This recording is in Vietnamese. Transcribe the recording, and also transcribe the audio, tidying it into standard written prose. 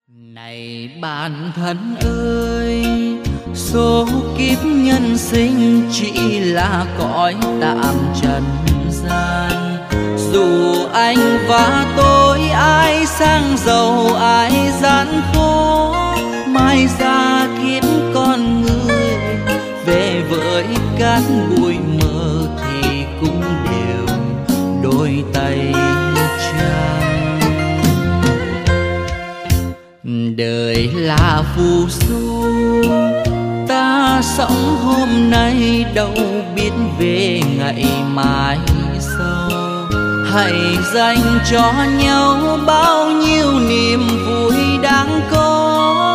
Này bạn thân ơi, số kiếp nhân sinh chỉ là cõi tạm trần gian. Dù anh và tôi ai sang giàu ai gian khó, mai ra kiếp con người về với cát bụi mờ thì cũng đều đôi tay trắng. Đời là phù du, ta sống hôm nay đâu biết về ngày mai sau. Hãy dành cho nhau bao nhiêu niềm vui đáng có,